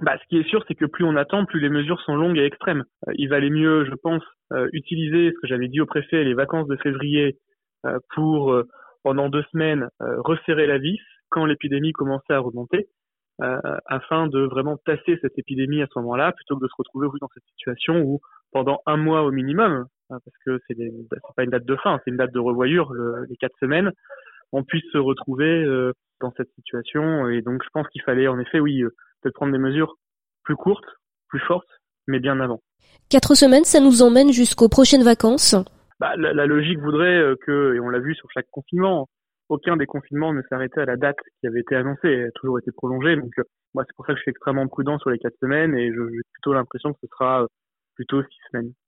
Ce qui est sûr, c'est que plus on attend, plus les mesures sont longues et extrêmes. Il valait mieux, je pense, utiliser ce que j'avais dit au préfet, les vacances de février, pour pendant 2 semaines resserrer la vis quand l'épidémie commençait à remonter, afin de vraiment tasser cette épidémie à ce moment-là, plutôt que de se retrouver dans cette situation où pendant un mois au minimum, parce que c'est pas une date de fin, c'est une date de revoyure, les 4 semaines, on puisse se retrouver dans cette situation. Et donc je pense qu'il fallait en effet, oui, peut-être prendre des mesures plus courtes, plus fortes, mais bien avant. 4 semaines, ça nous emmène jusqu'aux prochaines vacances. La logique voudrait que, et on l'a vu sur chaque confinement, aucun des confinements ne s'arrêtait à la date qui avait été annoncée, elle a toujours été prolongée. Donc moi, c'est pour ça que je suis extrêmement prudent sur les 4 semaines et j'ai plutôt l'impression que ce sera plutôt 6 semaines.